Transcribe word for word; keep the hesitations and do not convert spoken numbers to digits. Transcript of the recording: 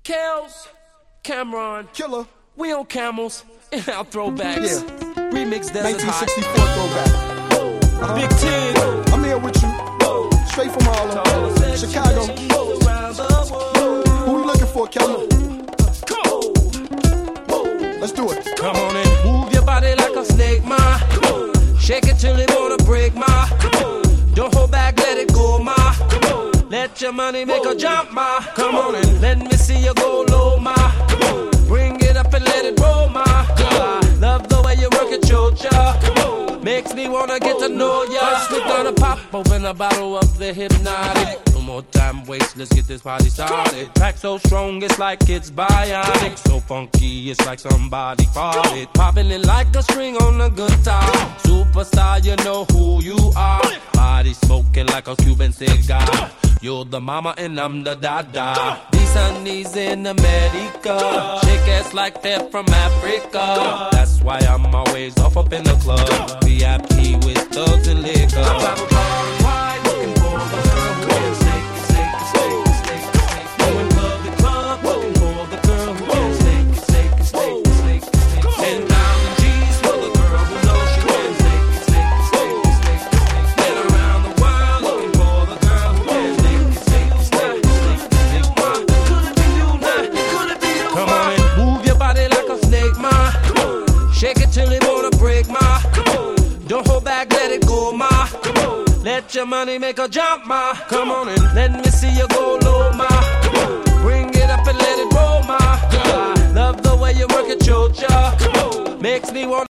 Kels, Cameron, Killer, we on camels and our throwbacks. Yeah. Remix Desert nineteen Hot. sixty-four throwback. Uh-huh. Big Tig. I'm here with you, straight from Harlem, Chicago. Who we looking for, Killer? Let's do it. Come on and move your body like a snake, ma. Shake it till it wanna break, ma. Don't hold back, let it go, ma. Let your money make a jump, ma. Come on and let me see you go low, ma. Bring it up and let it roll, ma. I love the way you work it, chocha. Makes me wanna get to know ya. First we gonna pop open a bottle of the Hypnotic. No more time waste, let's get this party started. Track so strong, it's like it's bionic. So funky, it's like somebody farted. Popping it like a string on a guitar. Superstar, you know who you are. Body smoking like a Cuban cigar. You're the mama and I'm the dada. These honeys in America shake ass like they're from Africa. That's why I'm always off up in the club. V I P with thugs and liquor. I'm travel far and wide, looking for the girl who can shake it, shake it, shake it, shake it, shake it. Going club to club, looking for the girl who can shake it, shake it, shake it, shake it, shake it. Ten thousand G's for the girl who knows she can shake it, shake it, shake it, shake it, shake it. Been around the world looking for the girl who can shake it, shake it, shake it, shake it, shake it. Could it be you now? Could it be you? Come on and move your body like a snake, ma. Shake it till it wanna break, ma. Don't hold back, let it go, ma. Let your money make a jump, ma. Come on and let me see you go low, ma. Bring it up and let it roll, ma. I love the way you work it, chocha. Makes me want